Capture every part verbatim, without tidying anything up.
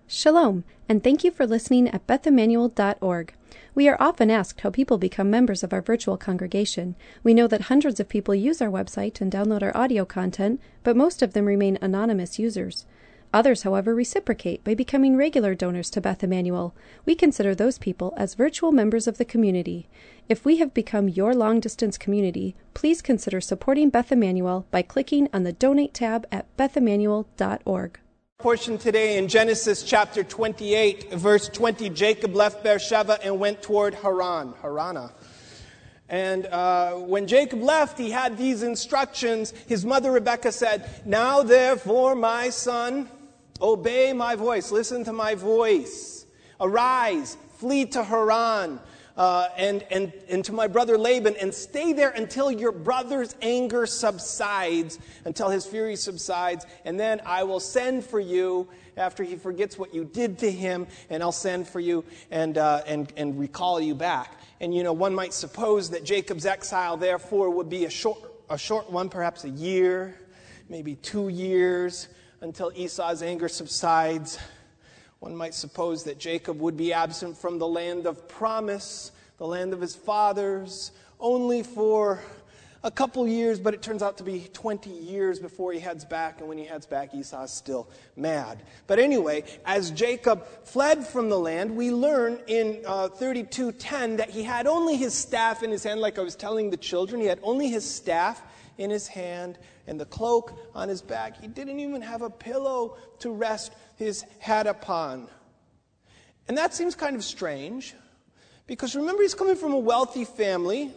Shalom, and thank you for listening at beth emmanuel dot org. We are often asked how people become members of our virtual congregation. We know that hundreds of people use our website and download our audio content, but most of them remain anonymous users. Others, however, reciprocate by becoming regular donors to Beth Emmanuel. We consider those people as virtual members of the community. If we have become your long-distance community, please consider supporting Beth Emmanuel by clicking on the Donate tab at beth emmanuel dot org. Portion today in Genesis chapter twenty-eight, verse twenty, Jacob left Beersheba and went toward Haran, Harana. And uh, when Jacob left, he had these instructions. His mother Rebekah said, "Now therefore, my son, obey my voice, listen to my voice. Arise, flee to Haran, uh, and, and, and to my brother Laban, and stay there until your brother's anger subsides, until his fury subsides, and then I will send for you after he forgets what you did to him, and I'll send for you and, uh, and, and recall you back." And, you know, one might suppose that Jacob's exile, therefore, would be a short, a short one, perhaps a year, maybe two years, until Esau's anger subsides. One might suppose that Jacob would be absent from the land of promise, the land of his fathers, only for a couple years, but it turns out to be twenty years before he heads back, and when he heads back, Esau's still mad. But anyway, as Jacob fled from the land, we learn in uh, thirty-two ten that he had only his staff in his hand, like I was telling the children. He had only his staff in his hand and the cloak on his back. He didn't even have a pillow to rest his head upon. And that seems kind of strange, because remember, he's coming from a wealthy family.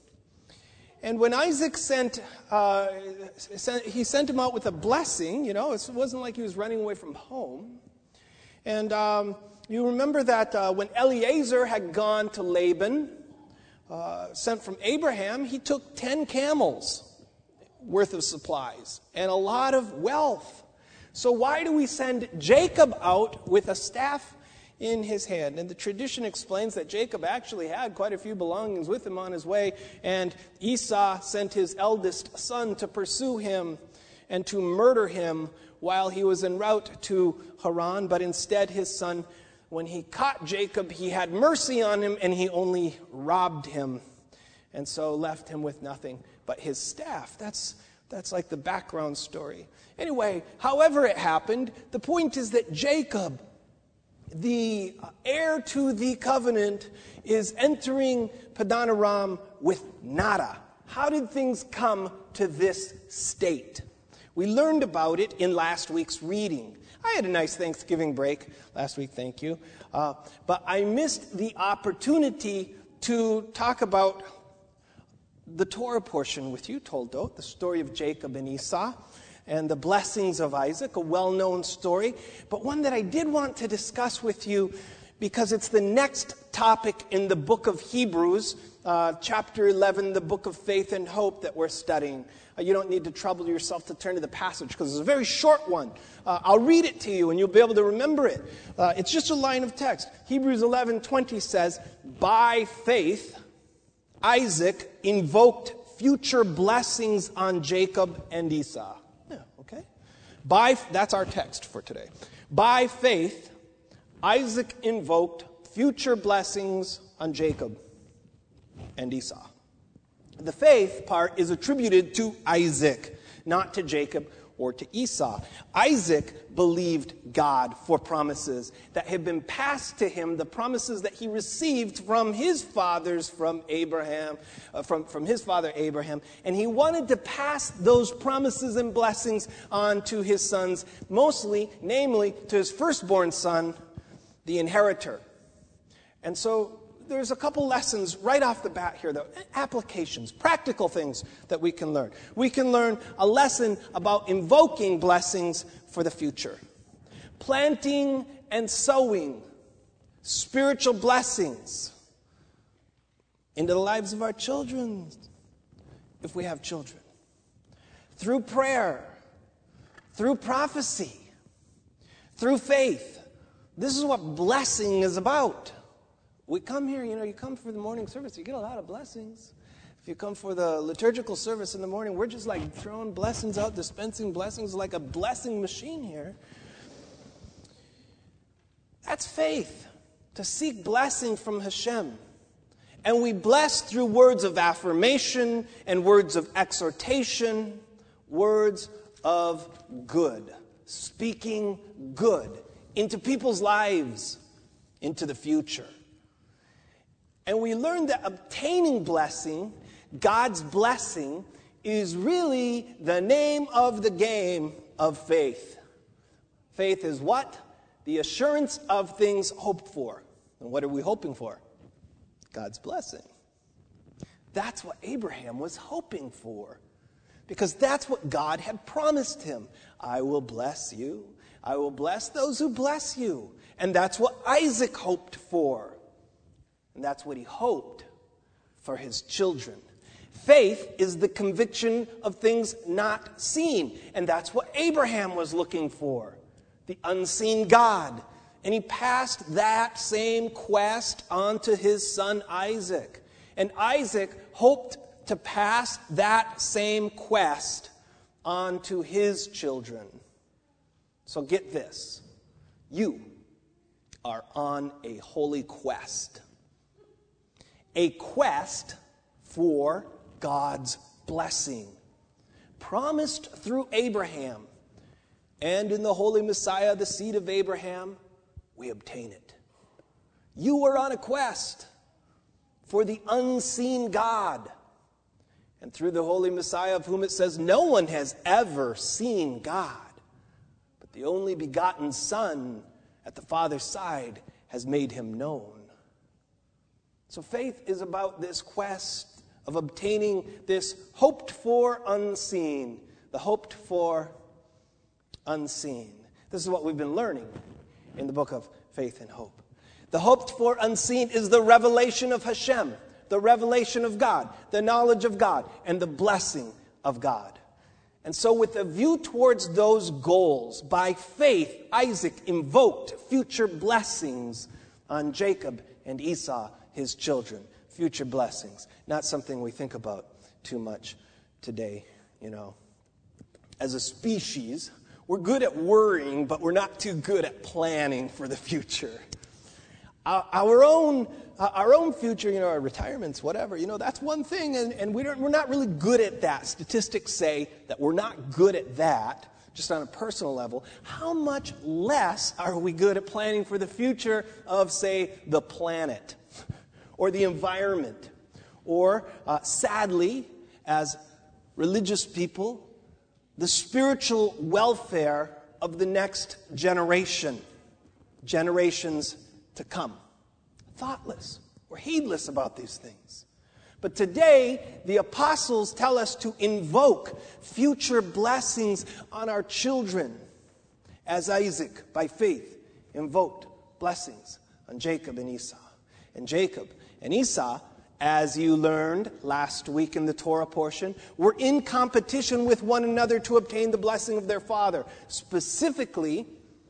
And when Isaac sent, uh, sent, he sent him out with a blessing, you know, it wasn't like he was running away from home. And um, you remember that uh, when Eliezer had gone to Laban, uh, sent from Abraham, he took ten camels worth of supplies and a lot of wealth. So why do we send Jacob out with a staff in his hand? And the tradition explains that Jacob actually had quite a few belongings with him on his way, and Esau sent his eldest son to pursue him and to murder him while he was en route to Haran. But instead, his son, when he caught Jacob, he had mercy on him, and he only robbed him, and so left him with nothing but his staff. That's that's like the background story. Anyway, however it happened, the point is that Jacob, the heir to the covenant, is entering Padan Aram with nada. How did things come to this state? We learned about it in last week's reading. I had a nice Thanksgiving break last week, thank you. Uh, but I missed the opportunity to talk about the Torah portion with you, Toldot, the story of Jacob and Esau, and the blessings of Isaac, a well-known story, but one that I did want to discuss with you because it's the next topic in the book of Hebrews, uh, chapter eleven, the book of faith and hope that we're studying. Uh, you don't need to trouble yourself to turn to the passage because it's a very short one. Uh, I'll read it to you and you'll be able to remember it. Uh, it's just a line of text. Hebrews eleven twenty says, "By faith, Isaac invoked future blessings on Jacob and Esau." Yeah, okay. By, that's our text for today. By faith, Isaac invoked future blessings on Jacob and Esau. The faith part is attributed to Isaac, not to Jacob or to Esau. Isaac believed God for promises that had been passed to him, the promises that he received from his fathers, from Abraham, uh, from, from his father Abraham, and he wanted to pass those promises and blessings on to his sons, mostly, namely, to his firstborn son, the inheritor. And so there's a couple lessons right off the bat here, though. Applications, practical things that we can learn. We can learn a lesson about invoking blessings for the future. Planting and sowing spiritual blessings into the lives of our children, if we have children. Through prayer, through prophecy, through faith. This is what blessing is about. We come here, you know, you come for the morning service, you get a lot of blessings. If you come for the liturgical service in the morning, we're just like throwing blessings out, dispensing blessings like a blessing machine here. That's faith, to seek blessing from Hashem. And we bless through words of affirmation and words of exhortation, words of good, speaking good into people's lives, into the future. And we learn that obtaining blessing, God's blessing, is really the name of the game of faith. Faith is what? The assurance of things hoped for. And what are we hoping for? God's blessing. That's what Abraham was hoping for. Because that's what God had promised him. I will bless you. I will bless those who bless you. And that's what Isaac hoped for. And that's what he hoped for his children. Faith is the conviction of things not seen. And that's what Abraham was looking for. The unseen God. And he passed that same quest on to his son Isaac. And Isaac hoped to pass that same quest on to his children. So get this. You are on a holy quest. A quest for God's blessing. Promised through Abraham. And in the Holy Messiah, the seed of Abraham, we obtain it. You are on a quest for the unseen God. And through the Holy Messiah, of whom it says no one has ever seen God, but the only begotten Son at the Father's side has made him known. So faith is about this quest of obtaining this hoped for unseen. The hoped for unseen. This is what we've been learning in the book of Faith and Hope. The hoped for unseen is the revelation of Hashem, the revelation of God, the knowledge of God, and the blessing of God. And so with a view towards those goals, by faith, Isaac invoked future blessings on Jacob and Esau, his children. Future blessings. Not something we think about too much today, you know. As a species, we're good at worrying, but we're not too good at planning for the future. Our, our own uh, our own future, you know, our retirements, whatever, you know, that's one thing, and, and we don't, we're not really good at that. Statistics say that we're not good at that, just on a personal level. How much less are we good at planning for the future of, say, the planet or the environment? Or, uh, sadly, as religious people, the spiritual welfare of the next generation, generations to come. Thoughtless or heedless about these things. But today, the apostles tell us to invoke future blessings on our children, as Isaac, by faith, invoked blessings on Jacob and Esau. And Jacob and Esau, as you learned last week in the Torah portion, were in competition with one another to obtain the blessing of their father. Specifically,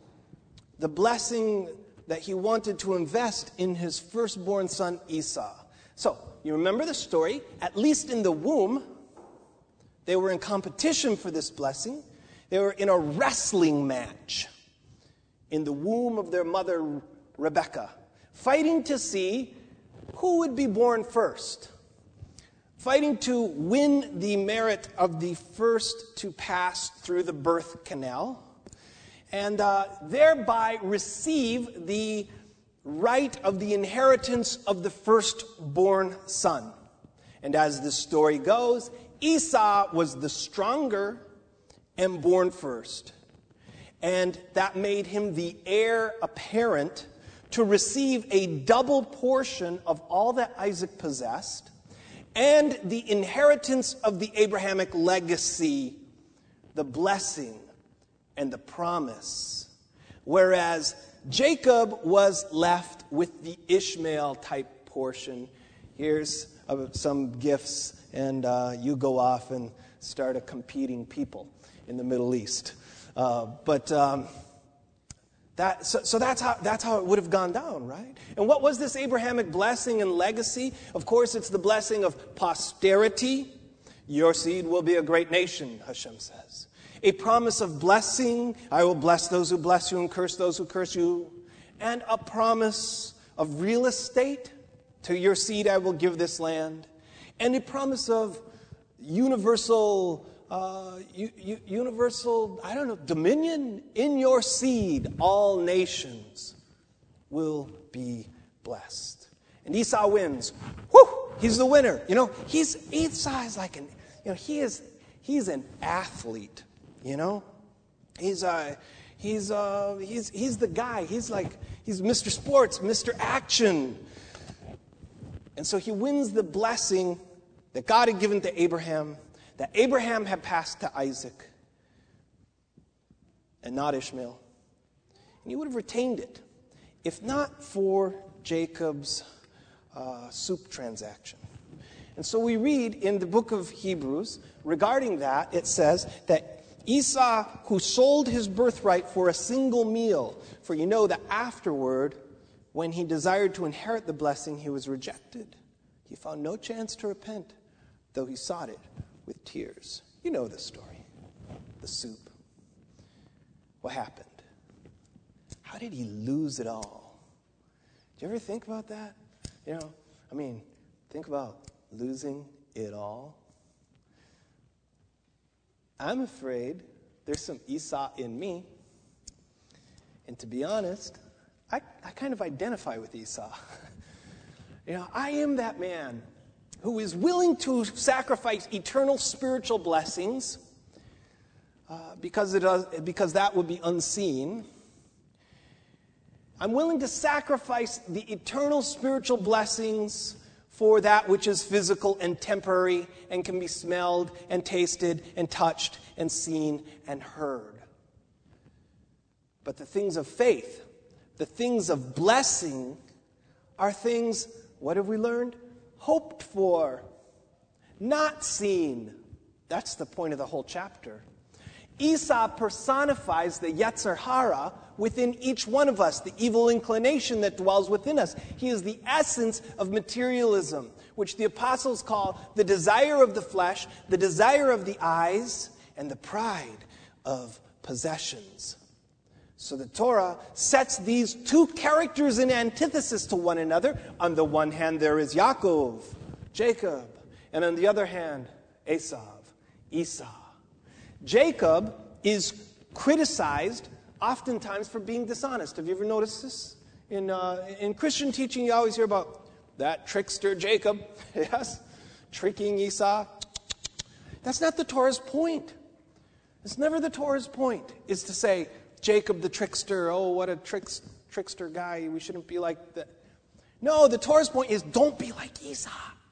the blessing that he wanted to invest in his firstborn son Esau. So, you remember the story? At least in the womb, they were in competition for this blessing. They were in a wrestling match in the womb of their mother Rebekah, fighting to see who would be born first, fighting to win the merit of the first to pass through the birth canal, and uh, thereby receive the right of the inheritance of the firstborn son. And as the story goes, Esau was the stronger and born first. And that made him the heir apparent to receive a double portion of all that Isaac possessed and the inheritance of the Abrahamic legacy, the blessing and the promise. Whereas Jacob was left with the Ishmael-type portion. Here's uh, some gifts, and uh, you go off and start a competing people in the Middle East. Uh, but um, that so, so that's how that's how it would have gone down, right? And what was this Abrahamic blessing and legacy? Of course, it's the blessing of posterity. Your seed will be a great nation, Hashem says. A promise of blessing. I will bless those who bless you and curse those who curse you. and a promise of real estate. To your seed I will give this land. And a promise of universal, uh, u- u- universal, I don't know, dominion. In your seed, all nations will be blessed. And Esau wins. Whew! He's the winner. You know, he's Esau is like an, you know, he is he's an athlete. You know, he's uh, he's uh, he's he's the guy. He's like he's Mister Sports, Mister Action. And so he wins the blessing that God had given to Abraham, that Abraham had passed to Isaac, and not Ishmael. And he would have retained it if not for Jacob's uh, soup transaction. And so we read in the book of Hebrews regarding that, it says that Esau, who sold his birthright for a single meal, for you know that afterward, when he desired to inherit the blessing, he was rejected. He found no chance to repent, though he sought it with tears. You know the story. The soup. What happened? How did he lose it all? Do you ever think about that? You know, I mean, think about losing it all. I'm afraid there's some Esau in me. And to be honest, I, I kind of identify with Esau. You know, I am that man who is willing to sacrifice eternal spiritual blessings uh, because, it does, because that would be unseen. I'm willing to sacrifice the eternal spiritual blessings for that which is physical and temporary and can be smelled and tasted and touched and seen and heard. But the things of faith, the things of blessing, are things, what have we learned? Hoped for, not seen. That's the point of the whole chapter. Esau personifies the Yetzer Hara within each one of us, the evil inclination that dwells within us. He is the essence of materialism, which the apostles call the desire of the flesh, the desire of the eyes, and the pride of possessions. So the Torah sets these two characters in antithesis to one another. On the one hand, there is Yaakov, Jacob, and on the other hand, Esav, Esau. Jacob is criticized oftentimes for being dishonest. Have you ever noticed this? In, uh, in Christian teaching, you always hear about that trickster Jacob, yes, tricking Esau. That's not the Torah's point. It's never the Torah's point, is to say, Jacob the trickster, oh, what a tricks, trickster guy, we shouldn't be like that. No, the Torah's point is don't be like Esau.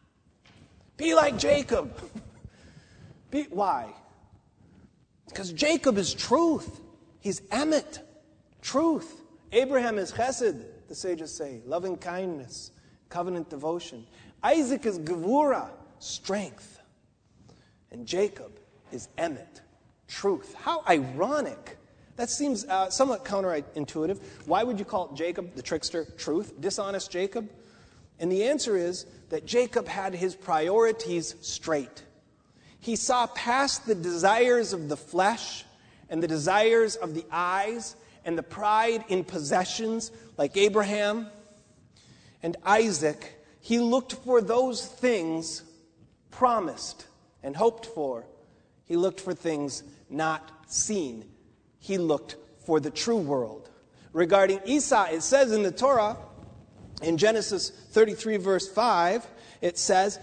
Be like Jacob. Be, why? Because Jacob is truth. He's emet, truth. Abraham is chesed, the sages say, loving kindness, covenant devotion. Isaac is gevura, strength. And Jacob is emet, truth. How ironic. That seems uh, somewhat counterintuitive. Why would you call Jacob, the trickster, truth? Dishonest Jacob? And the answer is that Jacob had his priorities straight. He saw past the desires of the flesh and the desires of the eyes and the pride in possessions like Abraham and Isaac. He looked for those things promised and hoped for. He looked for things not seen. He looked for the true world. Regarding Esau, it says in the Torah, in Genesis thirty-three, verse five, it says,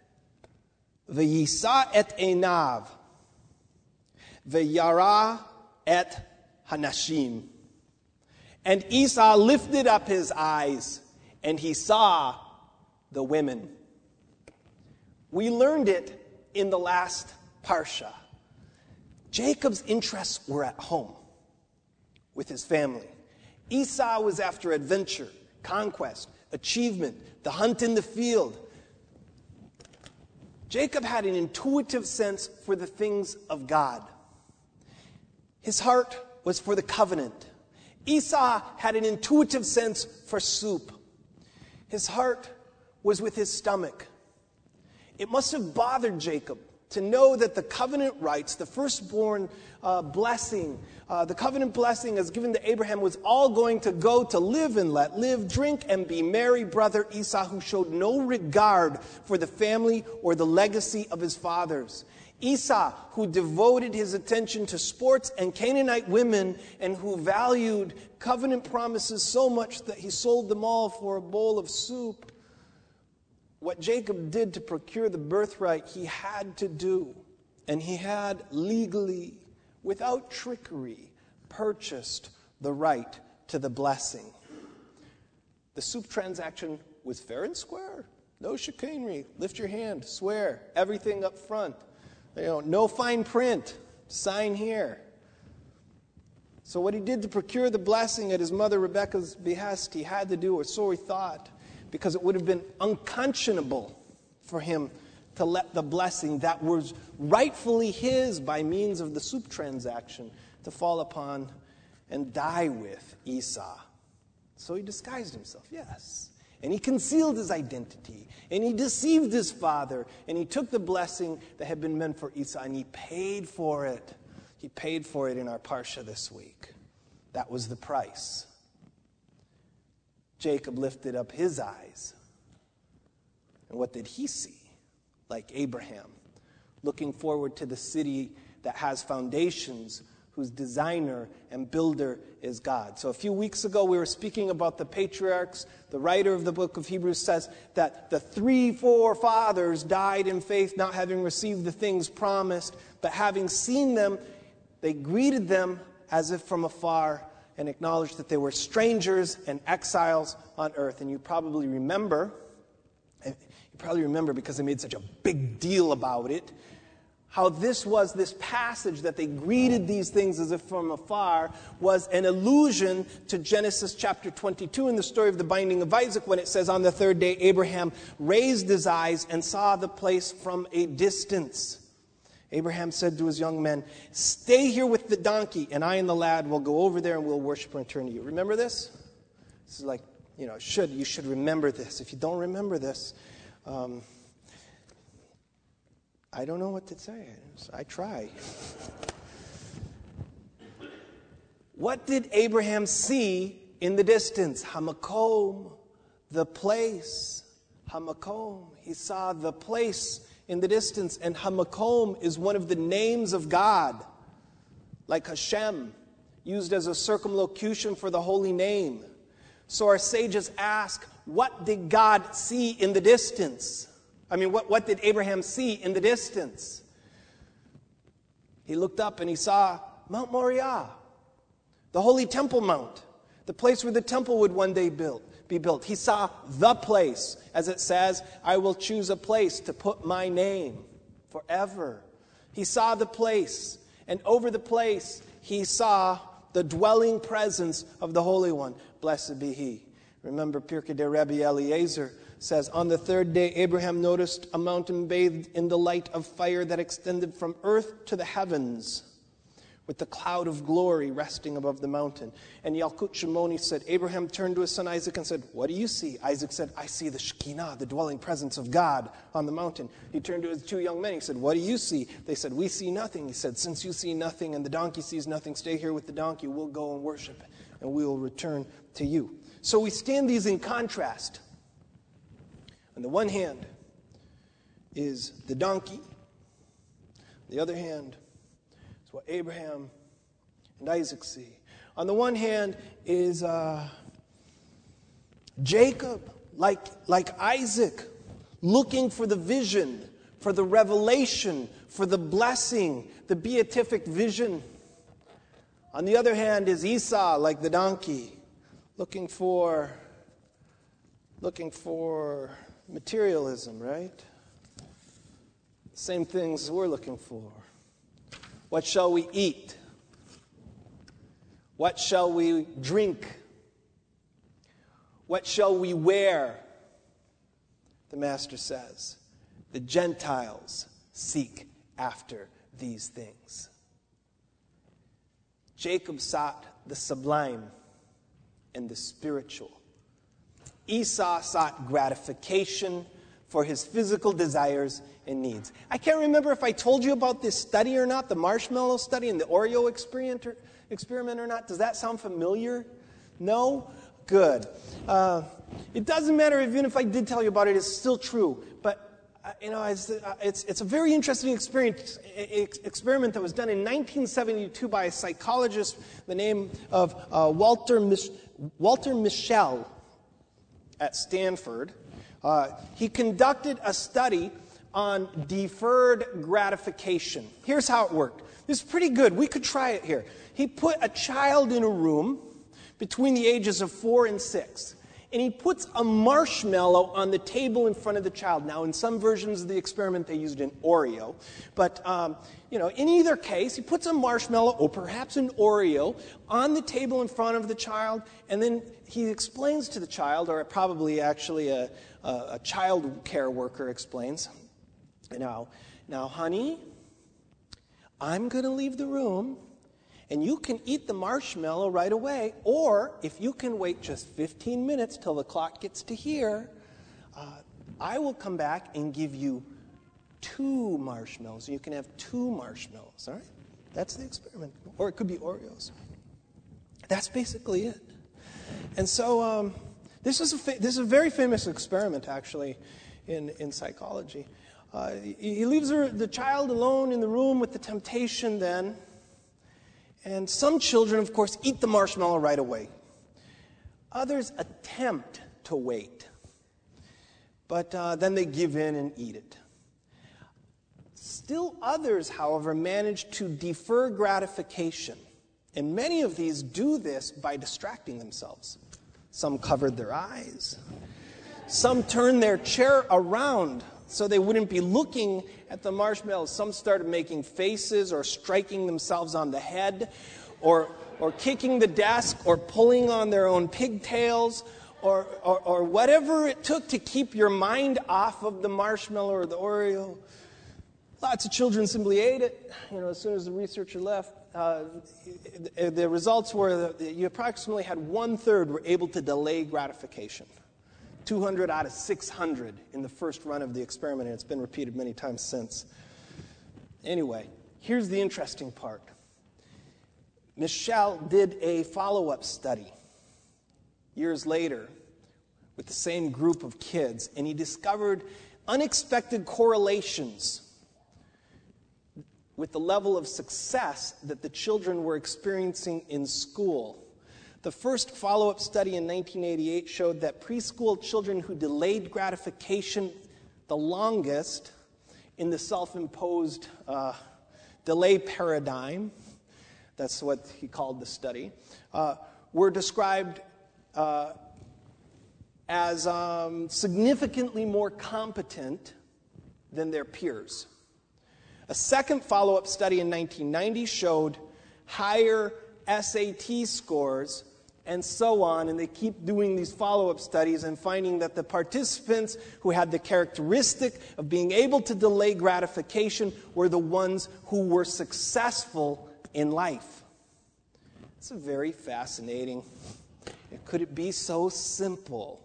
V'yisa et einav, v'yara et hanashim. And Esau lifted up his eyes, and he saw the women. We learned it in the last parsha. Jacob's interests were at home with his family. Esau was after adventure, conquest, achievement, the hunt in the field. Jacob had an intuitive sense for the things of God. His heart was for the covenant. Esau had an intuitive sense for soup. His heart was with his stomach. It must have bothered Jacob to know that the covenant rights, the firstborn uh, blessing, uh, the covenant blessing as given to Abraham was all going to go to live and let live, drink and be merry, brother Esau, who showed no regard for the family or the legacy of his fathers. Esau, who devoted his attention to sports and Canaanite women and who valued covenant promises so much that he sold them all for a bowl of soup. What Jacob did to procure the birthright, he had to do. And he had legally, without trickery, purchased the right to the blessing. The soup transaction was fair and square. No chicanery. Lift your hand. Swear. Everything up front. You know, no fine print. Sign here. So what he did to procure the blessing at his mother Rebekah's behest, he had to do, or so he thought, because it would have been unconscionable for him to let the blessing that was rightfully his by means of the soup transaction to fall upon and die with Esau. So he disguised himself, yes. And he concealed his identity. And he deceived his father. And he took the blessing that had been meant for Esau and he paid for it. He paid for it in our Parsha this week. That was the price. Jacob lifted up his eyes. And what did he see? Like Abraham, looking forward to the city that has foundations, whose designer and builder is God. So a few weeks ago we were speaking about the patriarchs. The writer of the book of Hebrews says that the three forefathers died in faith, not having received the things promised, but having seen them, they greeted them as if from afar and acknowledged that they were strangers and exiles on earth. And you probably remember, you probably remember because they made such a big deal about it, how this was, this passage that they greeted these things as if from afar was an allusion to Genesis chapter twenty-two in the story of the binding of Isaac, when it says, on the third day Abraham raised his eyes and saw the place from a distance. Abraham said to his young men, stay here with the donkey, and I and the lad will go over there and we'll worship and return to you. Remember this? This is like, you know, should you should remember this. If you don't remember this, um, I don't know what to say. I try. What did Abraham see in the distance? Hamakom, the place. Hamakom. He saw the place in the distance. And Hamakom is one of the names of God, like Hashem, used as a circumlocution for the holy name. So our sages ask, what did God see in the distance? I mean, what, what did Abraham see in the distance? He looked up and he saw Mount Moriah, the holy temple mount, the place where the temple would one day build, be built. He saw the place, as it says, I will choose a place to put my name forever. He saw the place, and over the place he saw the dwelling presence of the Holy One. Blessed be He. Remember, Pirkei de Rabbi Eliezer says, on the third day Abraham noticed a mountain bathed in the light of fire that extended from earth to the heavens, with the cloud of glory resting above the mountain. And Yalkut Shimoni said, Abraham turned to his son Isaac and said, what do you see? Isaac said, I see the Shekinah, the dwelling presence of God on the mountain. He turned to his two young men. He said, what do you see? They said, we see nothing. He said, since you see nothing and the donkey sees nothing, stay here with the donkey. We'll go and worship and we will return to you. So we stand these in contrast. On the one hand is the donkey. On the other hand is what Abraham and Isaac see. On the one hand is uh, Jacob, like, like Isaac, looking for the vision, for the revelation, for the blessing, the beatific vision. On the other hand is Esau, like the donkey, looking for, looking for materialism, right? Same things we're looking for. What shall we eat? What shall we drink? What shall we wear? The Master says, the Gentiles seek after these things. Jacob sought the sublime and the spiritual. Esau sought gratification for his physical desires and needs. I can't remember if I told you about this study or not, the marshmallow study and the Oreo experiment or, experiment or not. Does that sound familiar? No? Good. Uh, it doesn't matter even if I did tell you about it, it's still true. But Uh, you know, it's, uh, it's, it's a very interesting experience, ex- experiment that was done in nineteen seventy-two by a psychologist, the name of uh, Walter Mich- Walter Mischel at Stanford. Uh, he conducted a study on deferred gratification. Here's how it worked. This is pretty good. We could try it here. He put a child in a room between the ages of four and six. And he puts a marshmallow on the table in front of the child. Now, in some versions of the experiment, they used an Oreo. But, um, you know, in either case, he puts a marshmallow, or perhaps an Oreo, on the table in front of the child. And then he explains to the child, or probably actually a, a, a child care worker explains, now, now, honey, I'm going to leave the room. And you can eat the marshmallow right away, or if you can wait just fifteen minutes till the clock gets to here, uh, I will come back and give you two marshmallows. You can have two marshmallows, all right? That's the experiment. Or it could be Oreos. That's basically it. And so um, this, is a fa- this is a very famous experiment, actually, in, in psychology. Uh, he, he leaves her, the child alone in the room with the temptation then. And some children, of course, eat the marshmallow right away. Others attempt to wait. But uh, then they give in and eat it. Still others, however, manage to defer gratification. And many of these do this by distracting themselves. Some covered their eyes. Some turned their chair around so they wouldn't be looking at the marshmallows. Some started making faces or striking themselves on the head or or kicking the desk or pulling on their own pigtails or, or, or whatever it took to keep your mind off of the marshmallow or the Oreo. Lots of children simply ate it. You know, as soon as the researcher left, uh, the, the results were that you approximately had one-third were able to delay gratification. two hundred out of six hundred in the first run of the experiment, and it's been repeated many times since. Anyway, here's the interesting part. Mischel did a follow-up study years later with the same group of kids, and he discovered unexpected correlations with the level of success that the children were experiencing in school. The first follow-up study in nineteen eighty-eight showed that preschool children who delayed gratification the longest in the self-imposed uh, delay paradigm, that's what he called the study, uh, were described uh, as um, significantly more competent than their peers. A second follow-up study in nineteen ninety showed higher S A T scores and so on, and they keep doing these follow-up studies and finding that the participants who had the characteristic of being able to delay gratification were the ones who were successful in life. It's a very fascinating. Could it be so simple?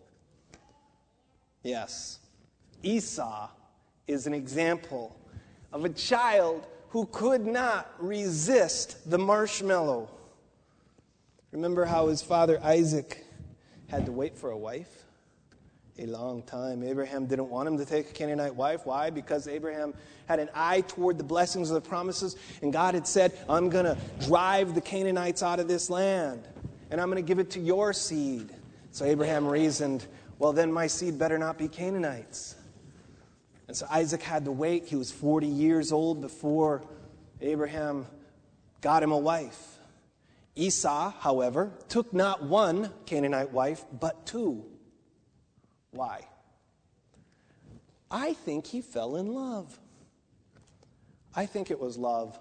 Yes. Esau is an example of a child who could not resist the marshmallow. Remember how his father Isaac had to wait for a wife? A long time. Abraham didn't want him to take a Canaanite wife. Why? Because Abraham had an eye toward the blessings of the promises, and God had said, I'm going to drive the Canaanites out of this land, and I'm going to give it to your seed. So Abraham reasoned, well, then my seed better not be Canaanites. And so Isaac had to wait. He was forty years old before Abraham got him a wife. Esau, however, took not one Canaanite wife, but two. Why? I think he fell in love. I think it was love.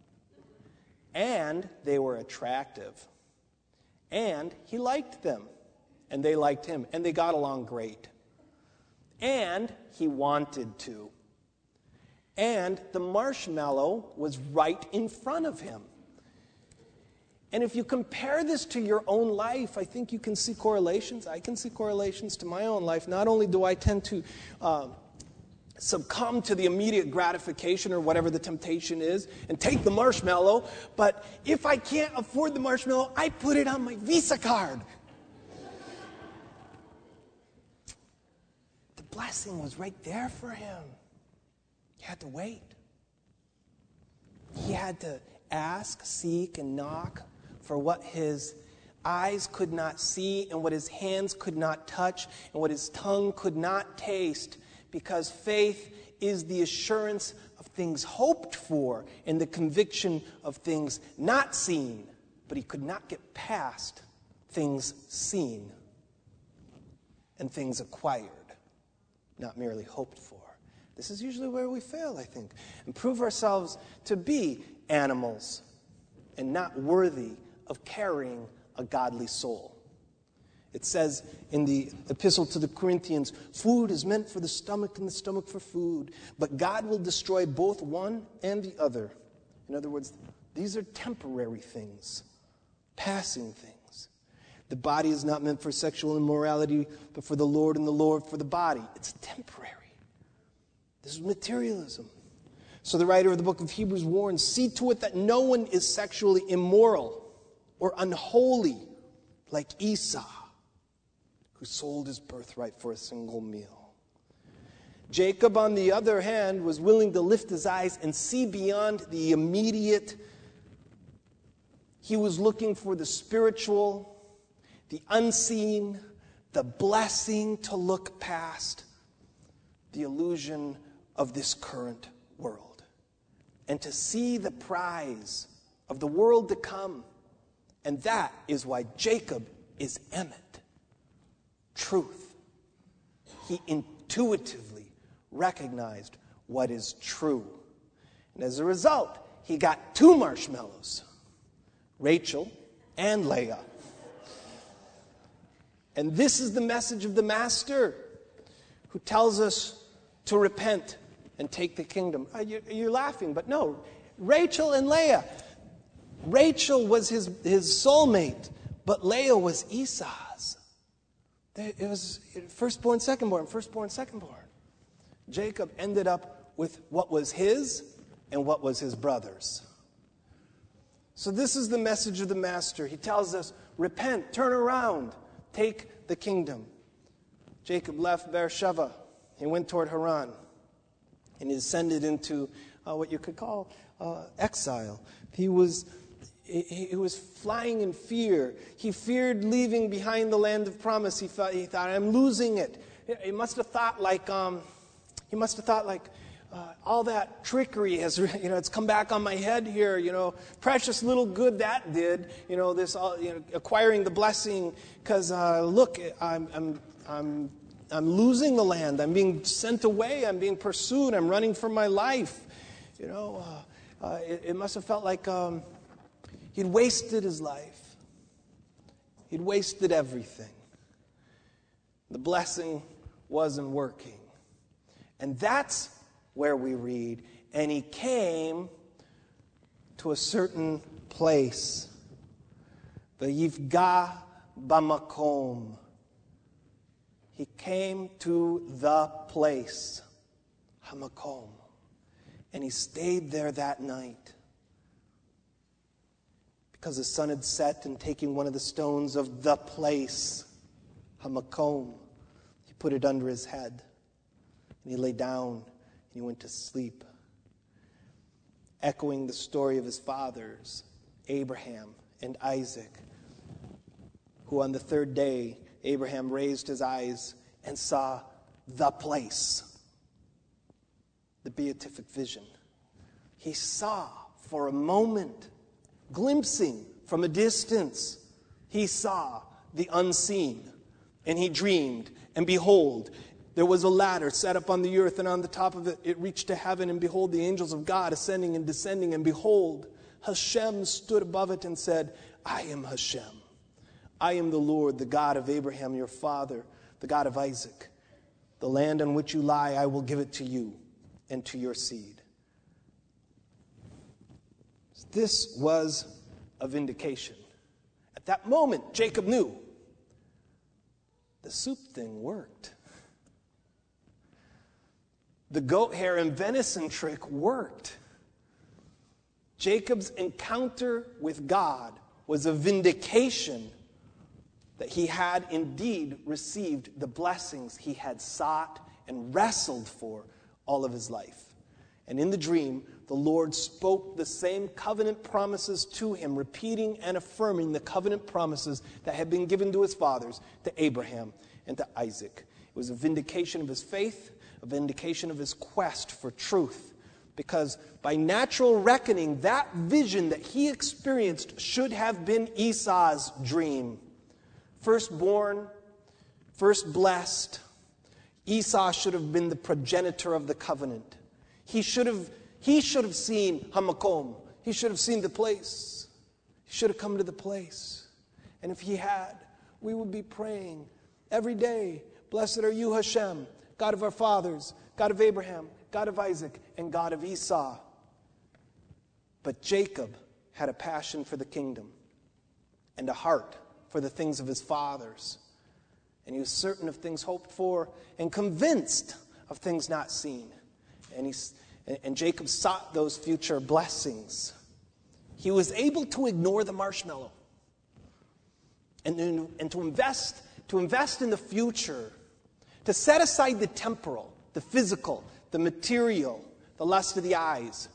And they were attractive. And he liked them. And they liked him. And they got along great. And he wanted to. And the marshmallow was right in front of him. And if you compare this to your own life, I think you can see correlations. I can see correlations to my own life. Not only do I tend to uh, succumb to the immediate gratification or whatever the temptation is and take the marshmallow. But if I can't afford the marshmallow, I put it on my Visa card. The blessing was right there for him. He had to wait. He had to ask, seek, and knock for what his eyes could not see and what his hands could not touch and what his tongue could not taste, because faith is the assurance of things hoped for and the conviction of things not seen. But he could not get past things seen and things acquired, not merely hoped for. This is usually where we fail, I think, and prove ourselves to be animals and not worthy of carrying a godly soul. It says in the epistle to the Corinthians, food is meant for the stomach and the stomach for food, but God will destroy both one and the other. In other words, these are temporary things, passing things. The body is not meant for sexual immorality, but for the Lord, and the Lord for the body. It's temporary. This is materialism. So the writer of the book of Hebrews warns, see to it that no one is sexually immoral or unholy like Esau, who sold his birthright for a single meal. Jacob, on the other hand, was willing to lift his eyes and see beyond the immediate. He was looking for the spiritual, the unseen, the blessing to look past the illusion of this current world, and to see the prize of the world to come. And that is why Jacob is Emmet. Truth. He intuitively recognized what is true. And as a result, he got two marshmallows, Rachel and Leah. And this is the message of the Master, who tells us to repent and take the kingdom. Uh, you, you're laughing, but no. Rachel and Leah. Rachel was his, his soulmate, but Leah was Esau's. It was firstborn, secondborn, firstborn, secondborn. Jacob ended up with what was his and what was his brother's. So this is the message of the Master. He tells us, repent, turn around, take the kingdom. Jacob left Beersheba. He went toward Haran, and he descended into uh, what you could call uh, exile. He was he, he was flying in fear. He feared leaving behind the land of promise. He thought, he thought I'm losing it. He must have thought like um, he must have thought like uh, all that trickery has, you know, it's come back on my head here. You know, precious little good that did. You know, this all, you know, acquiring the blessing, because uh, look, I'm I'm I'm. I'm losing the land. I'm being sent away. I'm being pursued. I'm running for my life. You know, uh, uh, it, it must have felt like um, he'd wasted his life. He'd wasted everything. The blessing wasn't working. And that's where we read, and he came to a certain place, the Yifgah Bamakom. He came to the place, Hamakom, and he stayed there that night. Because the sun had set, and taking one of the stones of the place, Hamakom, he put it under his head, and he lay down, and he went to sleep. Echoing the story of his fathers, Abraham and Isaac, who on the third day, Abraham raised his eyes and saw the place, the beatific vision. He saw for a moment, glimpsing from a distance, he saw the unseen, and he dreamed, and behold, there was a ladder set up on the earth, and on the top of it, it reached to heaven, and behold, the angels of God ascending and descending, and behold, Hashem stood above it and said, I am Hashem. I am the Lord, the God of Abraham, your father, the God of Isaac. The land on which you lie, I will give it to you and to your seed. This was a vindication. At that moment, Jacob knew the soup thing worked. The goat hair and venison trick worked. Jacob's encounter with God was a vindication that he had indeed received the blessings he had sought and wrestled for all of his life. And in the dream, the Lord spoke the same covenant promises to him, repeating and affirming the covenant promises that had been given to his fathers, to Abraham and to Isaac. It was a vindication of his faith, a vindication of his quest for truth. Because by natural reckoning, that vision that he experienced should have been Esau's dream. Firstborn, first blessed, Esau should have been the progenitor of the covenant. He should have, he should have seen Hamakom. He should have seen the place. He should have come to the place. And if he had, we would be praying every day, blessed are you, Hashem, God of our fathers, God of Abraham, God of Isaac, and God of Esau. But Jacob had a passion for the kingdom and a heart for the things of his fathers. And he was certain of things hoped for and convinced of things not seen. And, he, and Jacob sought those future blessings. He was able to ignore the marshmallow and, and to invest, to invest in the future, to set aside the temporal, the physical, the material, the lust of the eyes,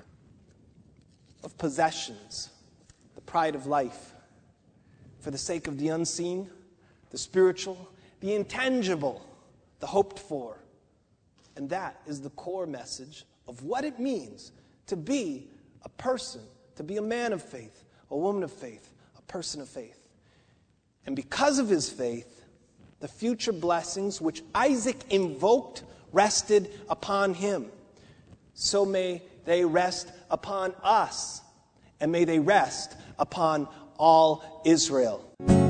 of possessions, the pride of life, for the sake of the unseen, the spiritual, the intangible, the hoped for. And that is the core message of what it means to be a person, to be a man of faith, a woman of faith, a person of faith. And because of his faith, the future blessings which Isaac invoked rested upon him. So may they rest upon us, and may they rest upon all Israel.